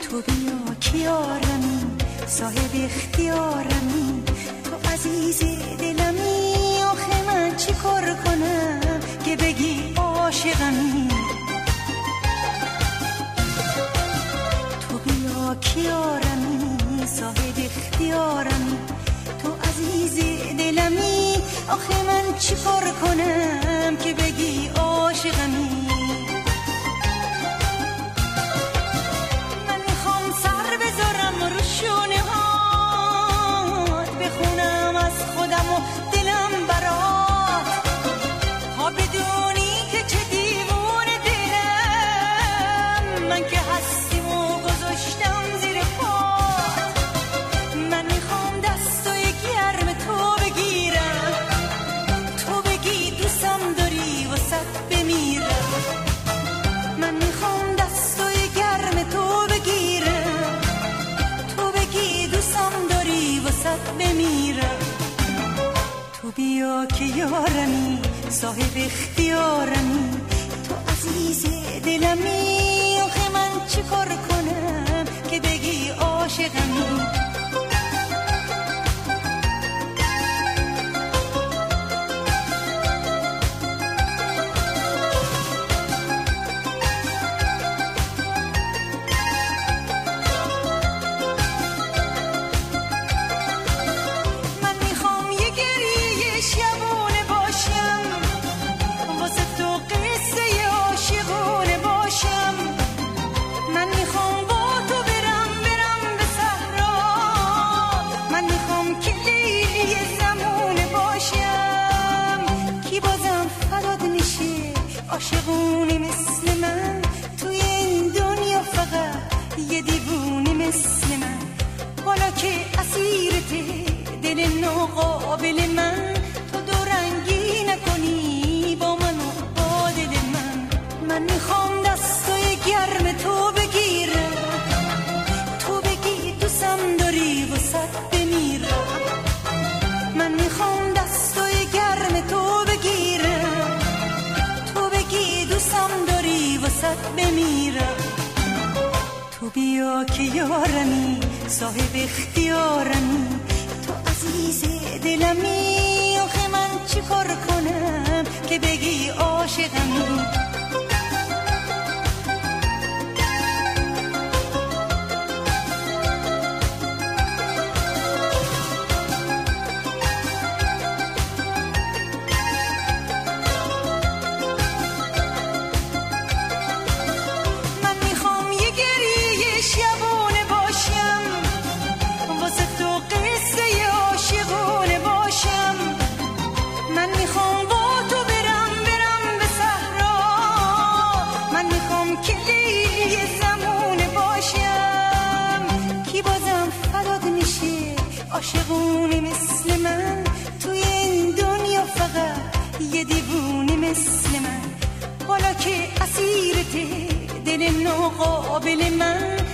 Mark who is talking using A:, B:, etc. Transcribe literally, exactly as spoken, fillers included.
A: تو بیا کیارمی صاحب اختیارمی، تو عزیز دلمی، آخه من چی کار کنم که بگی عاشقمی. تو بیا کیارمی صاحب اختیارمی، تو عزیز دلمی، آخه من چی کار کنم که بگی عاشقمی. من میخوام سر بذارم رو شونه هات، بخونم از خودم و دلم برات، تا بدونی که چه دیوونه دلم، من که هستیم و گذاشتم زیر پات. من میخوام دستای گرم تو بگیرم، تو بگی دوستم داری واسط بمیرم. من میخوام دستای گرم تو بگیرم، تو بگی دوستم داری واسط بمیرم. تو بیا که یارمی صاحب اختیارمی، تو عزیز دلمی، آخه من چی کار کنم که بگی عاشقمی. عاشقونی مثل من توی این دنیا، فقط یه دیوونی مثل من، حالا که اسیرت دل ناقابل من، تو دو رنگی نکنی با من و با دل من. من میخوام دستای گرم تو بگیرم، تو بگی دوستم داری واسط بمیرم. من میخوام دستای گرم تو بگیرم، تو بگی دوستم داری واسط بمیرم. تو بیا که یارمی صاحب اختیارمی، تو عزیز دلمی، آخه من چی کار کنم که بگی عاشقمی. عاشقونی مثل من توی این دنیا، فقط یه دیوونی مثل من، حالا که اسیرت دل ناقابل من،